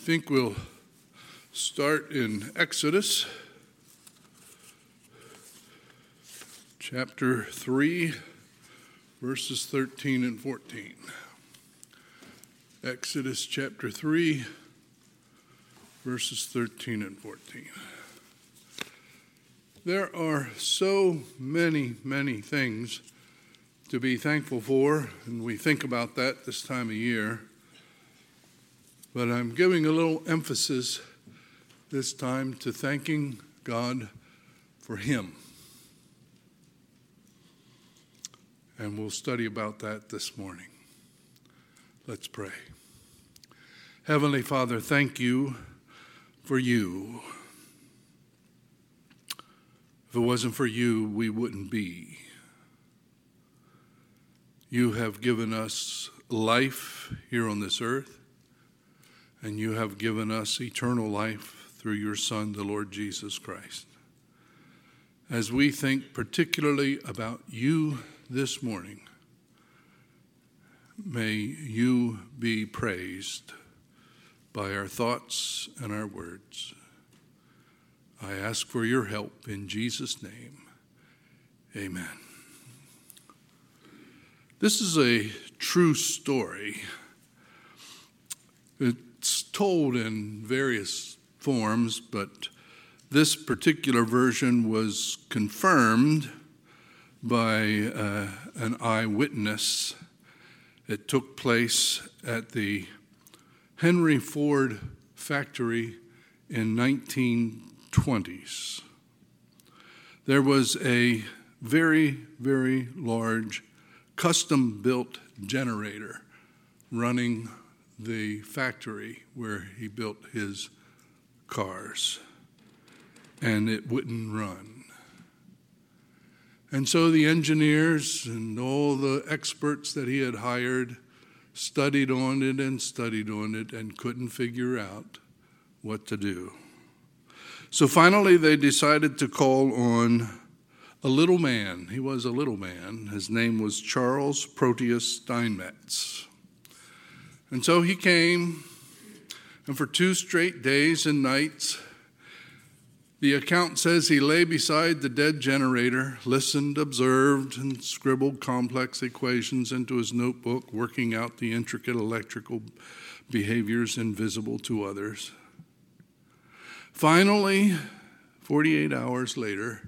think we'll start in Exodus chapter 3, verses 13 and 14. Exodus chapter 3, verses 13 and 14. There are so many things to be thankful for, and we think about that this time of year. But I'm giving a little emphasis this time to thanking God for Him. And we'll study about that this morning. Let's pray. Heavenly Father, thank you for you. If it wasn't for you, we wouldn't be. You have given us life here on this earth, and you have given us eternal life through your Son, the Lord Jesus Christ. As we think particularly about you this morning, may you be praised by our thoughts and our words. I ask for your help in Jesus' name. Amen. This is a true story. It's told in various forms, but this particular version was confirmed by an eyewitness. It took place at the Henry Ford factory in 1920s. There was a very large custom-built generator running the factory where he built his cars, and it wouldn't run. And so the engineers and all the experts that he had hired studied on it and couldn't figure out what to do. So finally they decided to call on a little man. He was a little man. His name was Charles Proteus Steinmetz. And so he came, and for 2 straight days and nights, the account says he lay beside the dead generator, listened, observed, and scribbled complex equations into his notebook, working out the intricate electrical behaviors invisible to others. Finally, 48 hours later,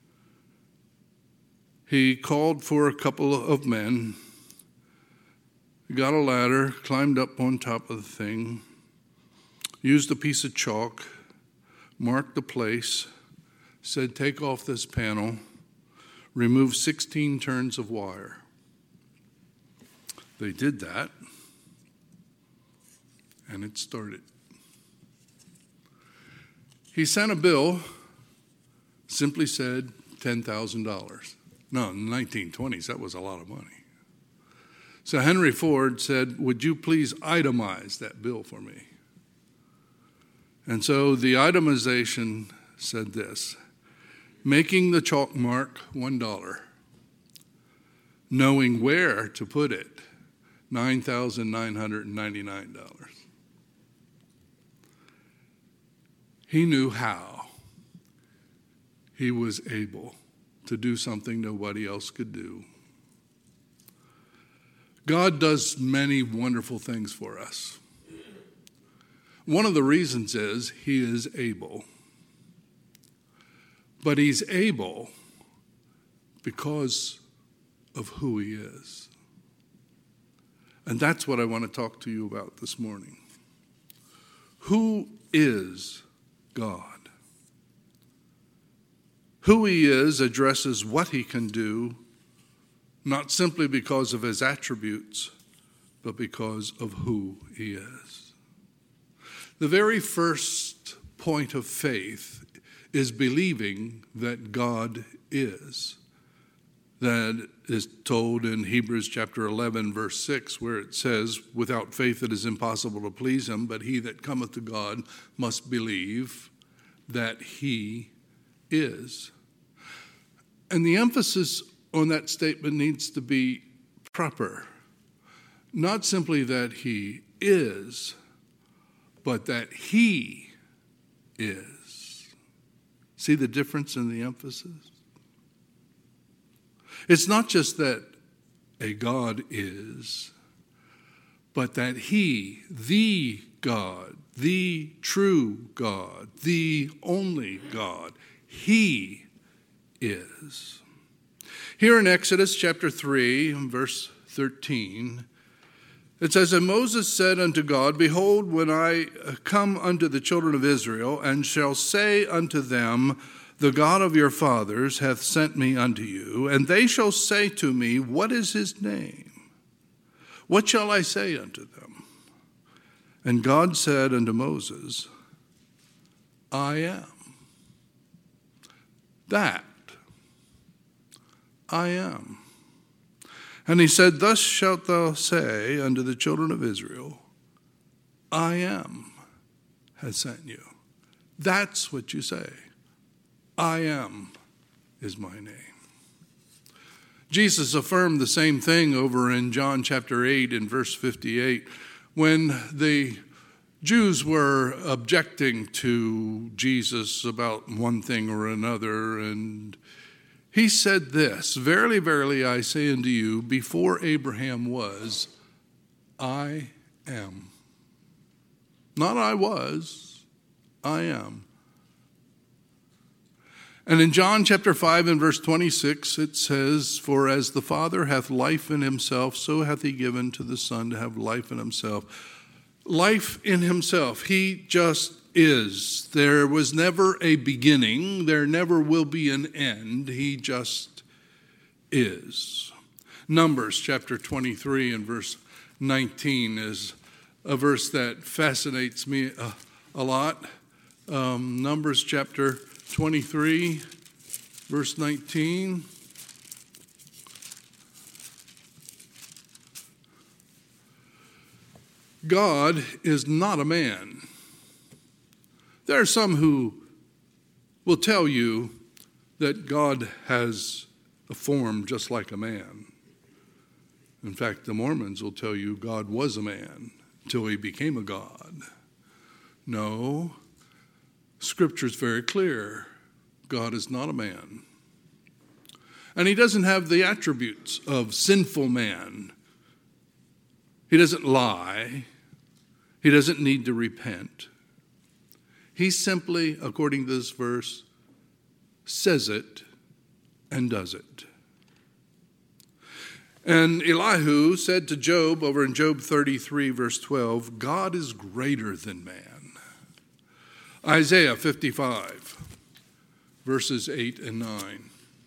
he called for a couple of men, got a ladder, climbed up on top of the thing, used a piece of chalk, marked the place, said, "Take off this panel, remove 16 turns of wire." They did that, and it started. He sent a bill, simply said $10,000. No, in the 1920s, that was a lot of money. So Henry Ford said, "Would you please itemize that bill for me?" And so the itemization said this: making the chalk mark, $1. Knowing where to put it, $9,999. He knew how he was able to do something nobody else could do. God does many wonderful things for us. One of the reasons is he is able. But he's able because of who he is. And that's what I want to talk to you about this morning. Who is God? Who he is addresses what he can do, not simply because of his attributes, but because of who he is. The very first point of faith is believing that God is. That is told in Hebrews chapter 11, verse 6, where it says, "Without faith it is impossible to please him, but he that cometh to God must believe that he is." And the emphasis on that statement needs to be proper. Not simply that he is, but that he is. See the difference in the emphasis? It's not just that a God is, but that he, the God, the true God, the only God, he is. Here in Exodus chapter 3, verse 13, it says, And Moses said unto God, Behold, when I come unto the children of Israel, and shall say unto them, The God of your fathers hath sent me unto you, and they shall say to me, What is his name? What shall I say unto them? And God said unto Moses, I am. That I am. And he said, Thus shalt thou say unto the children of Israel, I am has sent you. That's what you say. I am is my name. Jesus affirmed the same thing over in John chapter 8 and verse 58 when the Jews were objecting to Jesus about one thing or another, and he said this, Verily, verily, I say unto you, before Abraham was, I am. Not I was, I am. And in John chapter 5 and verse 26, it says, For as the Father hath life in himself, so hath he given to the Son to have life in himself. Life in himself. He just is. There was never a beginning. There never will be an end. He just is. Numbers chapter 23 and verse 19 is a verse that fascinates me a lot. Numbers chapter 23, verse 19. God is not a man. There are some who will tell you that God has a form just like a man. In fact, the Mormons will tell you God was a man until he became a God. No. Scripture is very clear. God is not a man. And he doesn't have the attributes of sinful man. He doesn't lie. He doesn't need to repent. He simply, according to this verse, says it and does it. And Elihu said to Job over in Job 33, verse 12, God is greater than man. Isaiah 55, verses 8 and 9.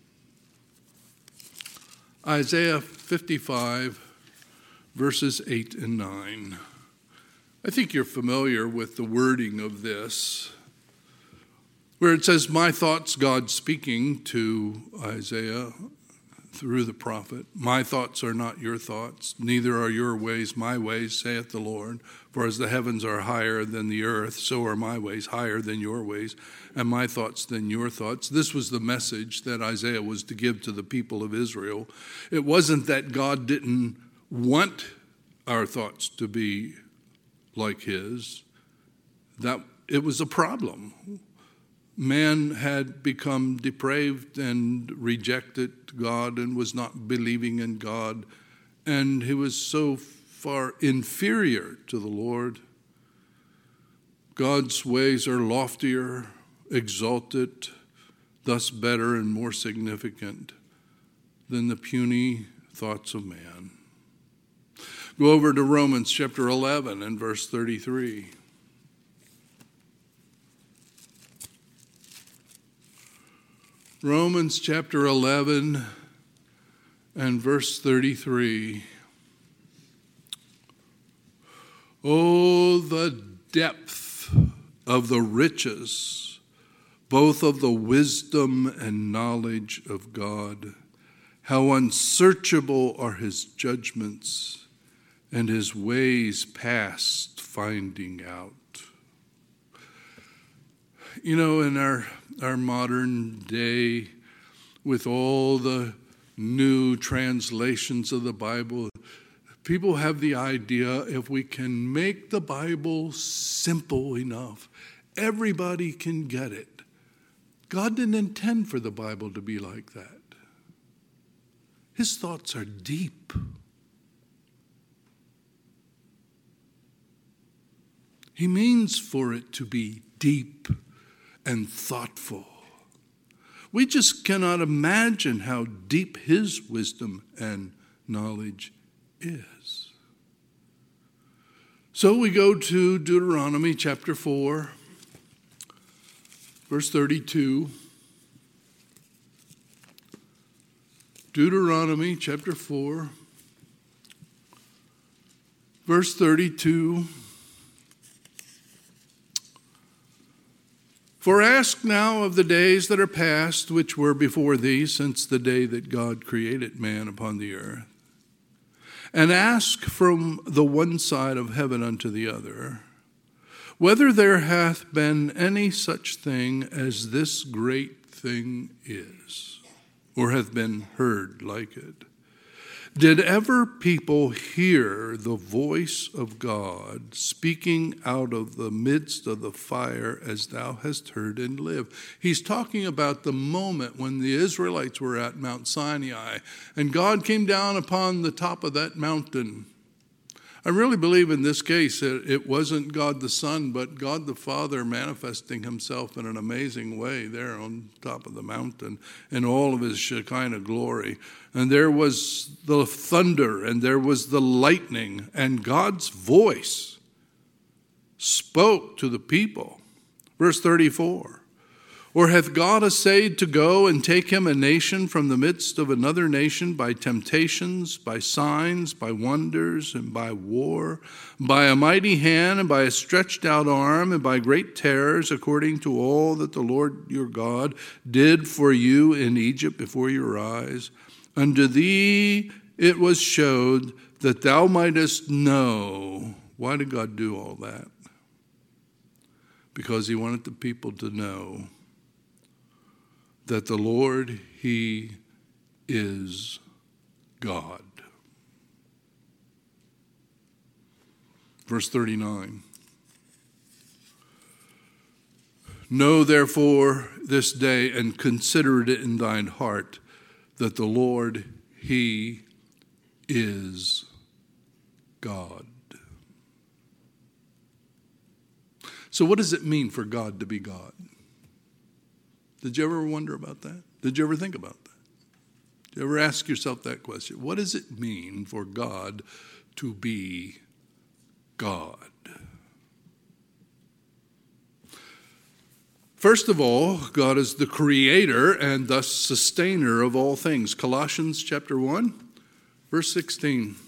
Isaiah 55, verses 8 and 9. I think you're familiar with the wording of this, where it says, My thoughts, God speaking to Isaiah through the prophet, my thoughts are not your thoughts, neither are your ways my ways, saith the Lord. For as the heavens are higher than the earth, so are my ways higher than your ways, and my thoughts than your thoughts. This was the message that Isaiah was to give to the people of Israel. It wasn't that God didn't want our thoughts to be like his. That it was a problem. Man had become depraved and rejected God and was not believing in God, and he was so far inferior to the Lord. God's ways are loftier, exalted, thus better and more significant than the puny thoughts of man. Go over to Romans chapter 11 and verse 33. Romans chapter 11 and verse 33. Oh, the depth of the riches, both of the wisdom and knowledge of God. How unsearchable are his judgments and his ways past finding out. You know, in our modern day, with all the new translations of the Bible, People have the idea if we can make the Bible simple enough, everybody can get it. God didn't intend for the Bible to be like that. His thoughts are deep. He means for it to be deep and thoughtful. We just cannot imagine how deep his wisdom and knowledge is. So we go to Deuteronomy chapter 4, verse 32. Deuteronomy chapter 4, verse 32. For ask now of the days that are past, which were before thee, since the day that God created man upon the earth. And ask from the one side of heaven unto the other, whether there hath been any such thing as this great thing is, or hath been heard like it. Did ever people hear the voice of God speaking out of the midst of the fire as thou hast heard and lived? He's talking about the moment when the Israelites were at Mount Sinai and God came down upon the top of that mountain. I really believe in this case it wasn't God the Son, but God the Father manifesting himself in an amazing way there on top of the mountain in all of his Shekinah glory. And there was the thunder and there was the lightning, and God's voice spoke to the people. Verse 34. Or hath God essayed to go and take him a nation from the midst of another nation by temptations, by signs, by wonders, and by war, by a mighty hand, and by a stretched out arm, and by great terrors, according to all that the Lord your God did for you in Egypt before your eyes? Unto thee it was showed that thou mightest know. Why did God do all that? Because he wanted the people to know that the Lord, he is God. Verse 39. Know therefore this day and consider it in thine heart that the Lord, he is God. So what does it mean for God to be God? Did you ever wonder about that? Did you ever think about that? Did you ever ask yourself that question? What does it mean for God to be God? First of all, God is the creator and thus sustainer of all things. Colossians chapter 1, verse 16.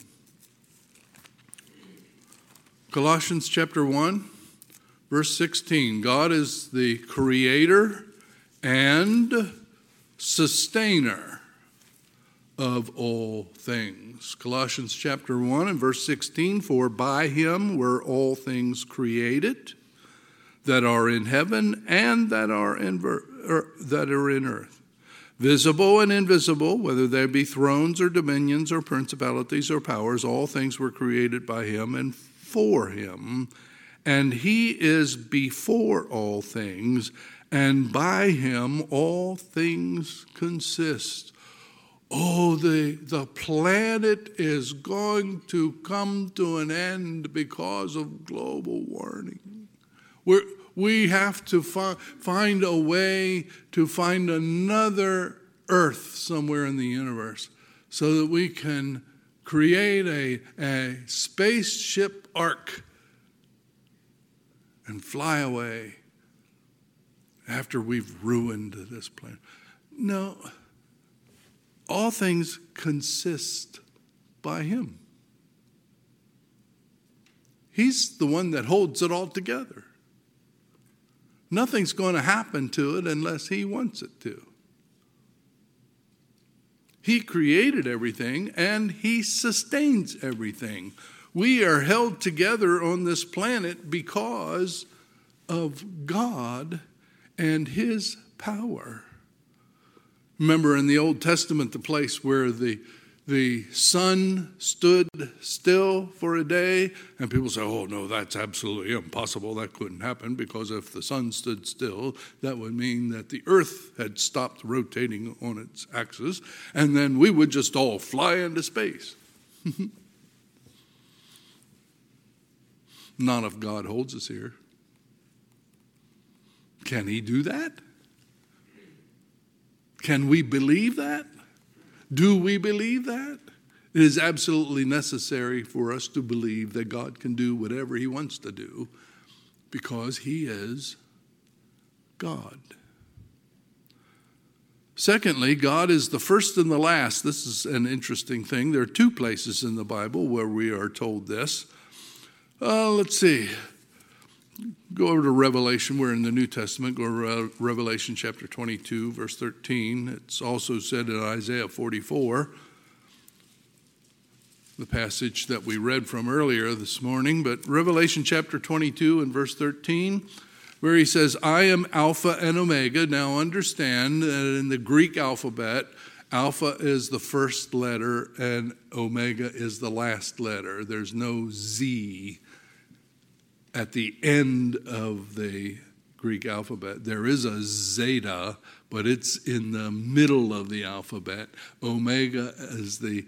Colossians chapter 1, verse 16. God is the creator and sustainer of all things. Colossians chapter 1 and verse 16, for by him were all things created that are in heaven and that are in earth, visible and invisible, whether there be thrones or dominions or principalities or powers, all things were created by him and for him. And he is before all things, and by him all things consist. Oh, the planet is going to come to an end because of global warming. We have to find a way to find another Earth somewhere in the universe so that we can create a spaceship ark and fly away after we've ruined this planet. No, all things consist by him. He's the one that holds it all together. Nothing's going to happen to it unless he wants it to. He created everything and he sustains everything. We are held together on this planet because of God and his power. Remember in the Old Testament, the place where the the sun stood still for a day, and people say, oh, no, that's absolutely impossible. That couldn't happen, because if the sun stood still, that would mean that the earth had stopped rotating on its axis, and then we would just all fly into space. Not if God holds us here. Can he do that? Can we believe that? Do we believe that? It is absolutely necessary for us to believe that God can do whatever he wants to do, because he is God. Secondly, God is the first and the last. This is an interesting thing. There are two places in the Bible where we are told this. Let's see. Go over to Revelation. We're in the New Testament. Go to Revelation chapter 22, verse 13. It's also said in Isaiah 44, the passage that we read from earlier this morning. But Revelation chapter 22 and verse 13, where he says, I am Alpha and Omega. Now understand that in the Greek alphabet, Alpha is the first letter and Omega is the last letter. There's no Z at the end of the Greek alphabet. There is a zeta, but it's in the middle of the alphabet. Omega is the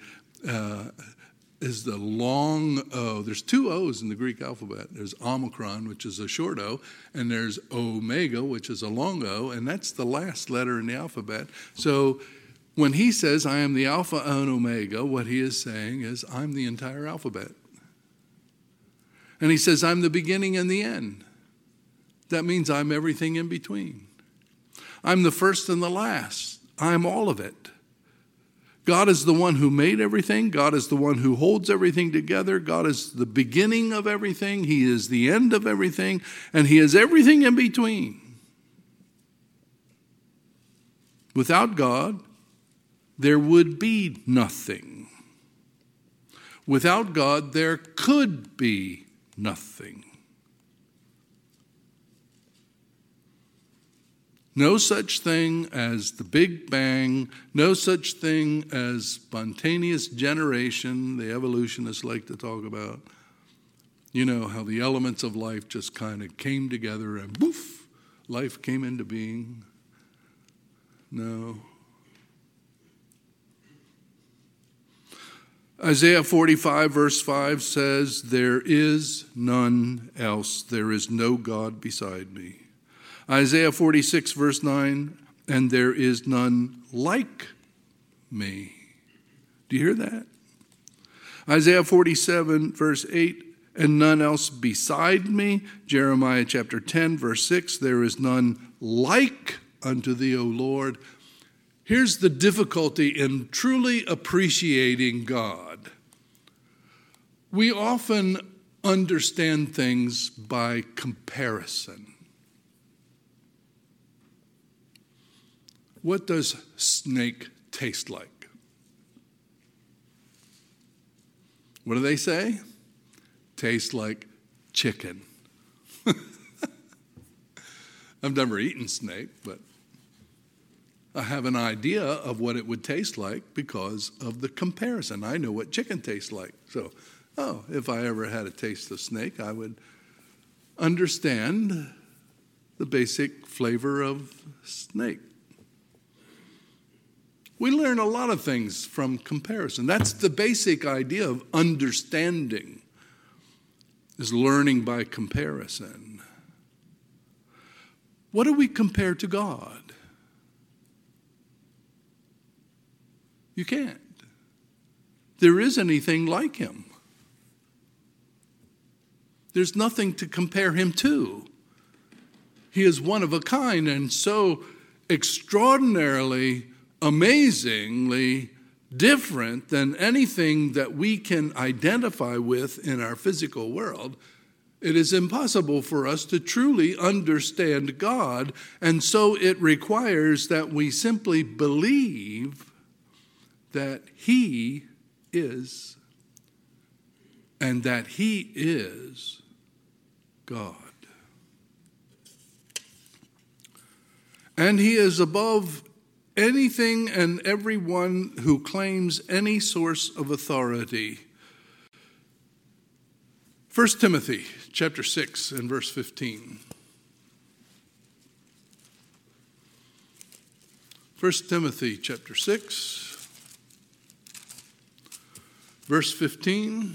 long O. There's two O's in the Greek alphabet. There's Omicron, which is a short O, and there's Omega, which is a long O, and that's the last letter in the alphabet. So when he says, I am the Alpha and Omega, what he is saying is, I'm the entire alphabet. And he says, I'm the beginning and the end. That means I'm everything in between. I'm the first and the last. I'm all of it. God is the one who made everything. God is the one who holds everything together. God is the beginning of everything. He is the end of everything. And he is everything in between. Without God, there would be nothing. Without God, there could be nothing. No such thing as the Big Bang, no such thing as spontaneous generation, the evolutionists like to talk about. You know how the elements of life just kind of came together and poof, life came into being. No. Isaiah 45 verse 5 says, there is none else. There is no God beside me. Isaiah 46 verse 9, and there is none like me. Do you hear that? Isaiah 47 verse 8, and none else beside me. Jeremiah chapter 10 verse 6, there is none like unto thee, O Lord. Here's the difficulty in truly appreciating God. We often understand things by comparison. What does snake taste like? What do they say? Tastes like chicken. I've never eaten snake, but I have an idea of what it would taste like because of the comparison. I know what chicken tastes like. So, if I ever had a taste of snake, I would understand the basic flavor of snake. We learn a lot of things from comparison. That's the basic idea of understanding, is learning by comparison. What do we compare to God? You can't. There isn't anything like him. There's nothing to compare him to. He is one of a kind and so extraordinarily, amazingly different than anything that we can identify with in our physical world. It is impossible for us to truly understand God, and so it requires that we simply believe that he is, and that he is God. And he is above anything and everyone who claims any source of authority. 1 Timothy chapter 6 and verse 15. 1 Timothy chapter 6, verse 15.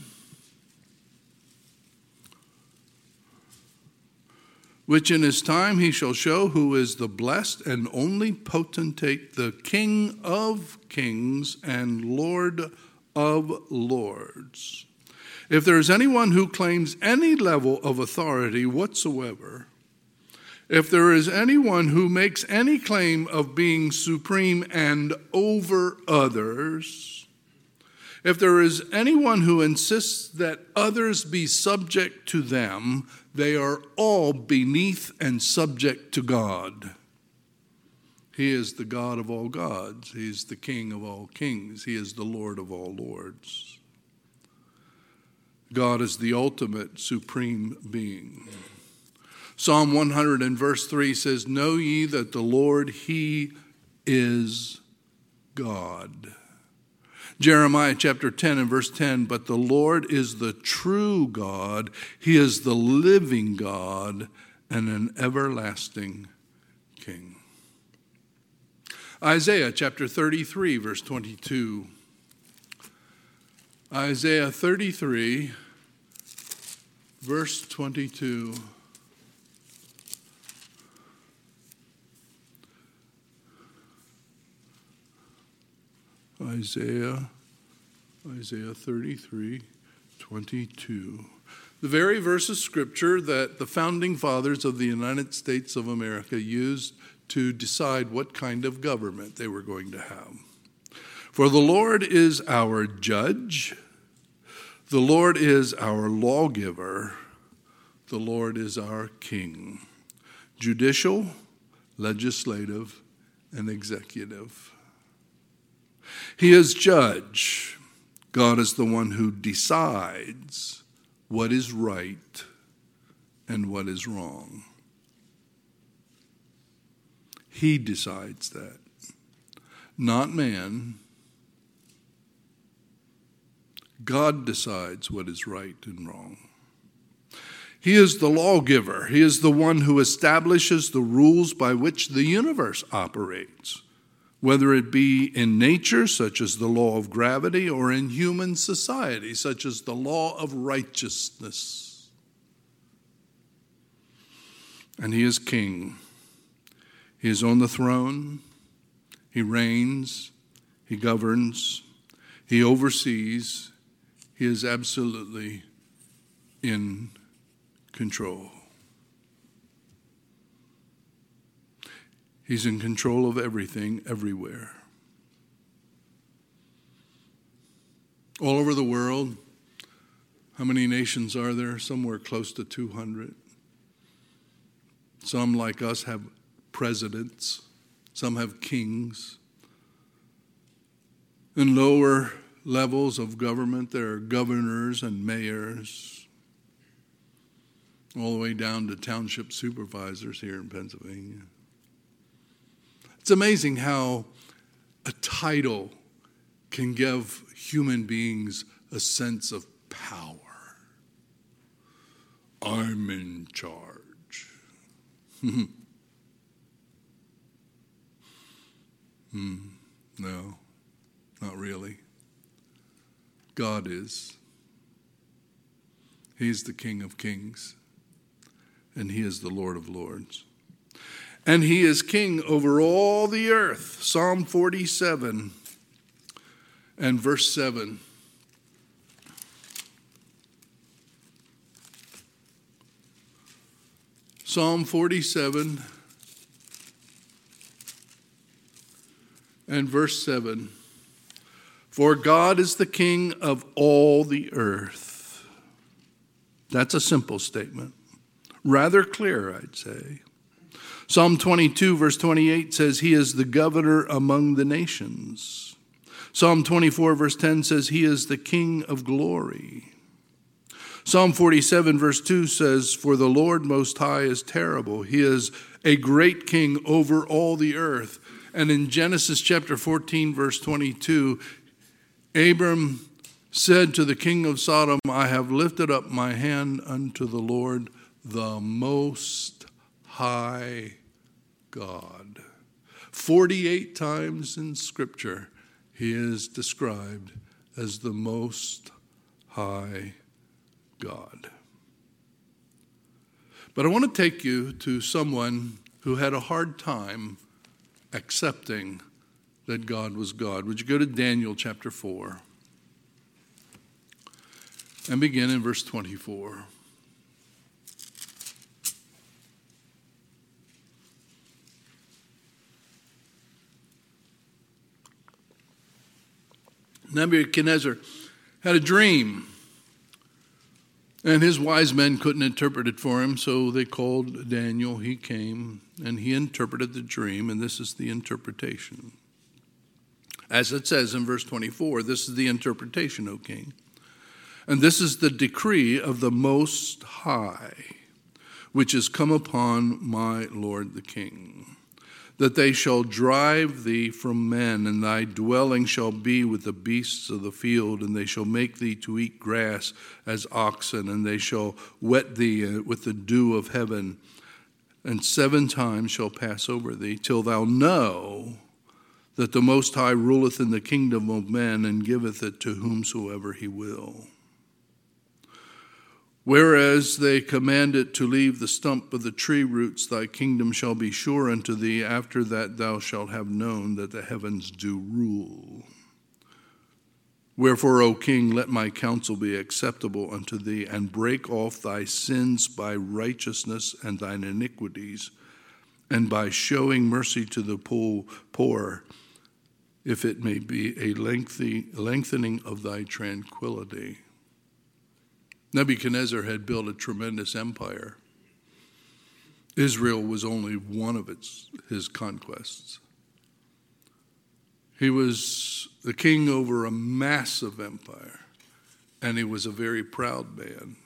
Which in his time he shall show who is the blessed and only potentate, the King of kings and Lord of lords. If there is anyone who claims any level of authority whatsoever, if there is anyone who makes any claim of being supreme and over others, if there is anyone who insists that others be subject to them, they are all beneath and subject to God. He is the God of all gods. He is the King of all kings. He is the Lord of all lords. God is the ultimate supreme being. Psalm 100 and verse 3 says, "Know ye that the Lord, he is God." Jeremiah chapter 10 and verse 10, "But the Lord is the true God. He is the living God and an everlasting King." Isaiah chapter 33 verse 22. Isaiah 33 verse 22. Isaiah 33, 22. The very verse of Scripture that the founding fathers of the United States of America used to decide what kind of government they were going to have. "For the Lord is our judge, the Lord is our lawgiver, the Lord is our king, judicial, legislative, and executive." He is judge. God is the one who decides what is right and what is wrong. He decides that, not man. God decides what is right and wrong. He is the lawgiver. He is the one who establishes the rules by which the universe operates, whether it be in nature, such as the law of gravity, or in human society, such as the law of righteousness. And he is king. He is on the throne. He reigns. He governs. He oversees. He is absolutely in control. He's in control of everything, everywhere. All over the world, how many nations are there? Somewhere close to 200. Some, like us, have presidents. Some have kings. In lower levels of government, there are governors and mayors, all the way down to township supervisors here in Pennsylvania. It's amazing how a title can give human beings a sense of power. I'm in charge. No, not really. God is. He's the King of kings, and he is the Lord of lords. And he is king over all the earth. Psalm 47 and verse 7. Psalm 47 and verse 7. "For God is the king of all the earth." That's a simple statement. Rather clear, I'd say. Psalm 22, verse 28 says, "He is the governor among the nations." Psalm 24, verse 10 says, "He is the King of glory." Psalm 47, verse 2 says, "For the Lord Most High is terrible. He is a great king over all the earth." And in Genesis chapter 14, verse 22, Abram said to the king of Sodom, I have lifted up my hand unto the Lord, the Most High God. 48 times in Scripture, he is described as the Most High God. But I want to take you to someone who had a hard time accepting that God was God. Would you go to Daniel chapter 4 and begin in verse 24. Nebuchadnezzar had a dream, and his wise men couldn't interpret it for him, so they called Daniel. He came, and he interpreted the dream, and this is the interpretation. As it says in verse 24, this is the interpretation, O king. And this is the decree of the Most High, which is come upon my Lord the king, that they shall drive thee from men, and thy dwelling shall be with the beasts of the field, and they shall make thee to eat grass as oxen, and they shall wet thee with the dew of heaven, and 7 times shall pass over thee, till thou know that the Most High ruleth in the kingdom of men, and giveth it to whomsoever he will. Whereas they command it to leave the stump of the tree roots, thy kingdom shall be sure unto thee. After that thou shalt have known that the heavens do rule. Wherefore, O king, let my counsel be acceptable unto thee, and break off thy sins by righteousness and thine iniquities, and by showing mercy to the poor, if it may be a lengthening of thy tranquility. Nebuchadnezzar had built a tremendous empire. Israel was only one of his conquests. He was the king over a massive empire, and he was a very proud man.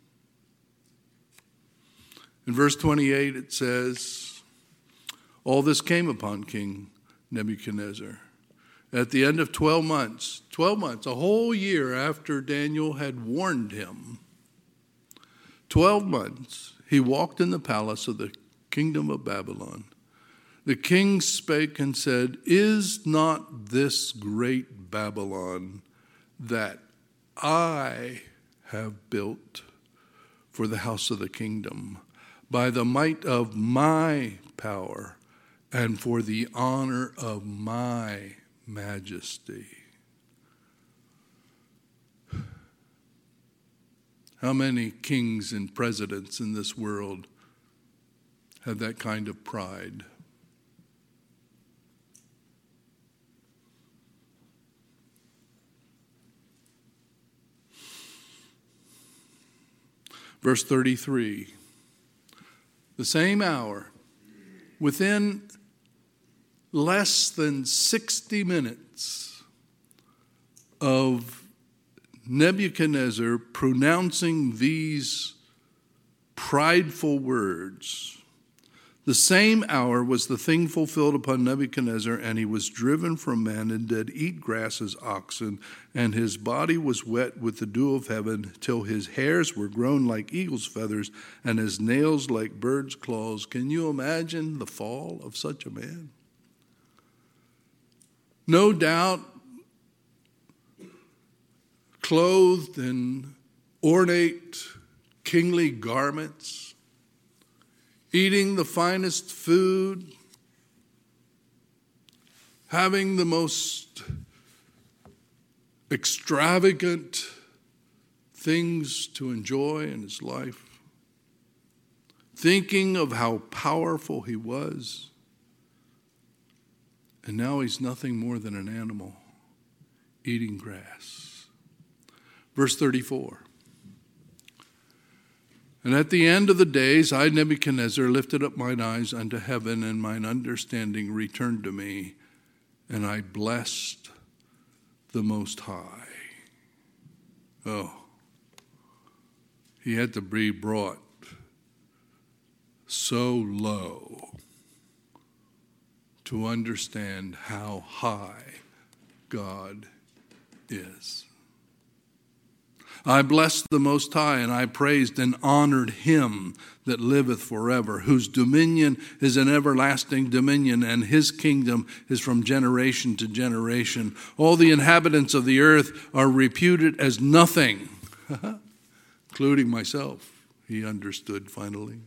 In verse 28 it says, all this came upon King Nebuchadnezzar. At the end of 12 months, a whole year after Daniel had warned him, 12 months, he walked in the palace of the kingdom of Babylon. The king spake and said, is not this great Babylon that I have built for the house of the kingdom by the might of my power and for the honor of my majesty? How many kings and presidents in this world have that kind of pride? Verse 33, the same hour, within less than 60 minutes of Nebuchadnezzar pronouncing these prideful words, the same hour was the thing fulfilled upon Nebuchadnezzar, and he was driven from men and did eat grass as oxen, and his body was wet with the dew of heaven, till his hairs were grown like eagle's feathers, and his nails like bird's claws. Can you imagine the fall of such a man? No doubt, clothed in ornate kingly garments, eating the finest food, having the most extravagant things to enjoy in his life, thinking of how powerful he was, and now he's nothing more than an animal eating grass. Verse 34. And at the end of the days, I, Nebuchadnezzar, lifted up mine eyes unto heaven, and mine understanding returned to me, and I blessed the Most High. Oh, he had to be brought so low to understand how high God is. I blessed the Most High, and I praised and honored him that liveth forever, whose dominion is an everlasting dominion, and his kingdom is from generation to generation. All the inhabitants of the earth are reputed as nothing, including myself, he understood finally.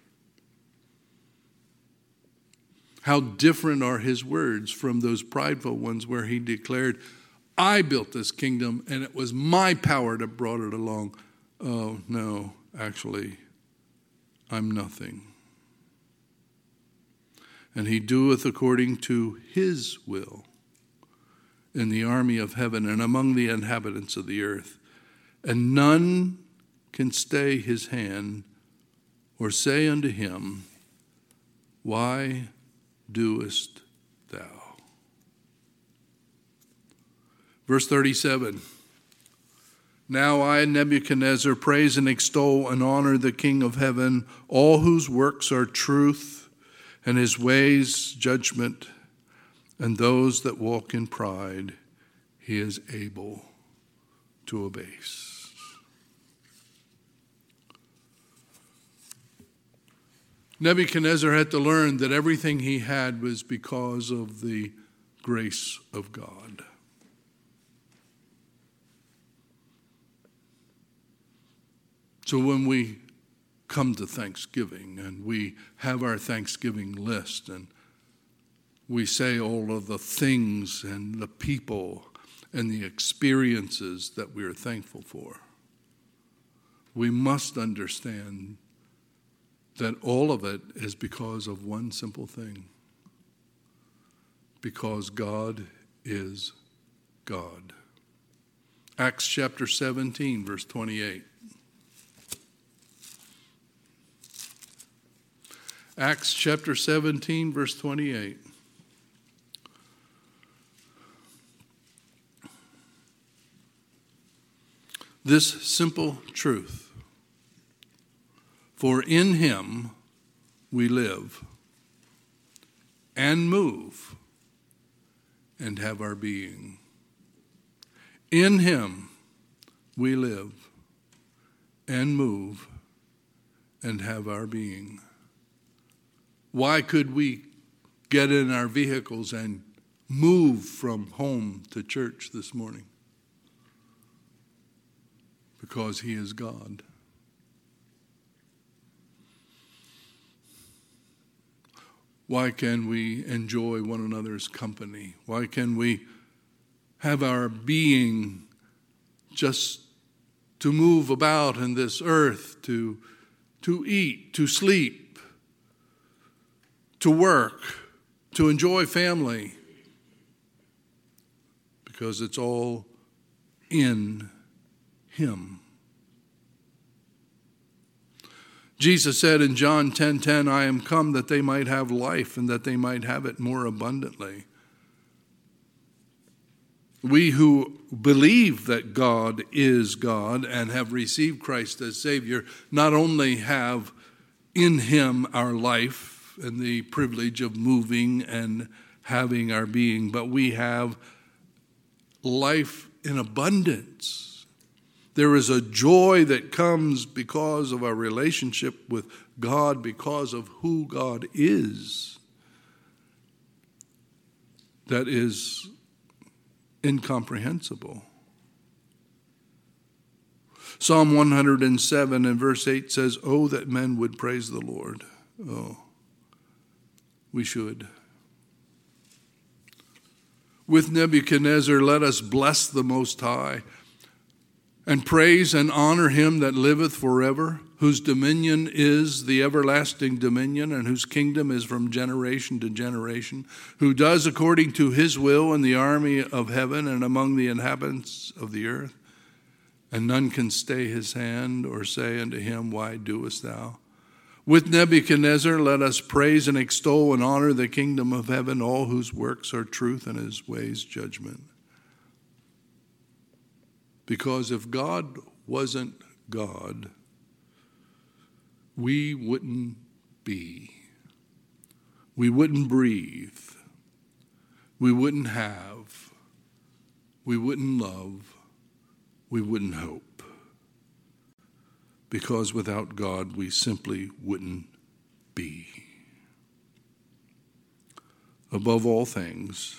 How different are his words from those prideful ones where he declared, I built this kingdom and it was my power that brought it along. Oh, no, actually, I'm nothing. And he doeth according to his will in the army of heaven and among the inhabitants of the earth. And none can stay his hand or say unto him, why doest thou? Verse 37, now I, Nebuchadnezzar, praise and extol and honor the King of heaven, all whose works are truth, and his ways judgment, and those that walk in pride he is able to abase. Nebuchadnezzar had to learn that everything he had was because of the grace of God. So when we come to Thanksgiving and we have our Thanksgiving list and we say all of the things and the people and the experiences that we are thankful for, we must understand that all of it is because of one simple thing. Because God is God. Acts chapter 17, verse 28. Acts chapter 17, verse 28. This simple truth, for in him we live and move and have our being. In him we live and move and have our being. Why could we get in our vehicles and move from home to church this morning? Because he is God. Why can we enjoy one another's company? Why can we have our being just to move about in this earth, to eat, to sleep, to work, to enjoy family? Because it's all in him. Jesus said in John 10:10, I am come that they might have life and that they might have it more abundantly. We who believe that God is God and have received Christ as Savior not only have in him our life and the privilege of moving and having our being, but we have life in abundance. There is a joy that comes because of our relationship with God, because of who God is, that is incomprehensible. Psalm 107 and verse 8 says, oh, that men would praise the Lord. Oh, we should. With Nebuchadnezzar, let us bless the Most High and praise and honor him that liveth forever, whose dominion is the everlasting dominion, and whose kingdom is from generation to generation, who does according to his will in the army of heaven and among the inhabitants of the earth. And none can stay his hand or say unto him, why doest thou? With Nebuchadnezzar, let us praise and extol and honor the kingdom of heaven, all whose works are truth and his ways judgment. Because if God wasn't God, we wouldn't be. We wouldn't breathe. we wouldn't have, we wouldn't love, we wouldn't hope. Because without God, we simply wouldn't be. Above all things,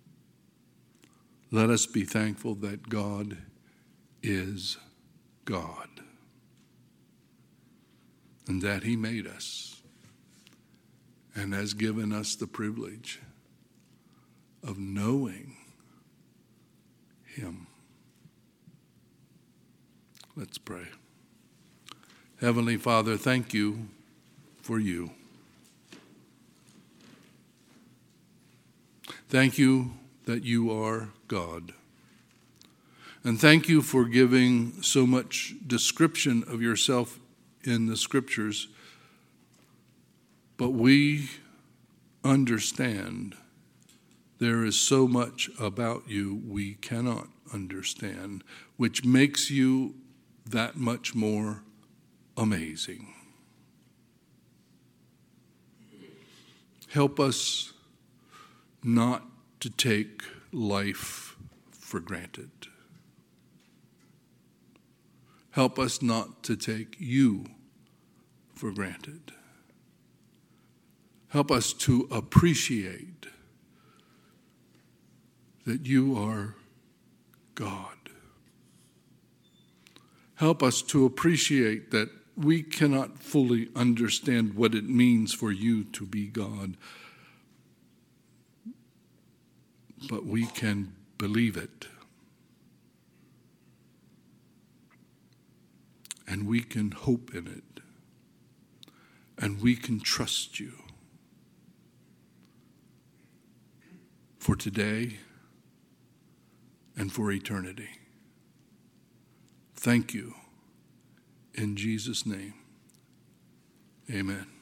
let us be thankful that God is God and that He made us and has given us the privilege of knowing Him. Let's pray. Heavenly Father, thank you for you. Thank you that you are God. And thank you for giving so much description of yourself in the Scriptures. But we understand there is so much about you we cannot understand, which makes you that much more amazing. Help us not to take life for granted. Help us not to take you for granted. Help us to appreciate that you are God. Help us to appreciate that we cannot fully understand what it means for you to be God, but we can believe it. And we can hope in it. And we can trust you for today and for eternity. Thank you. In Jesus' name, amen.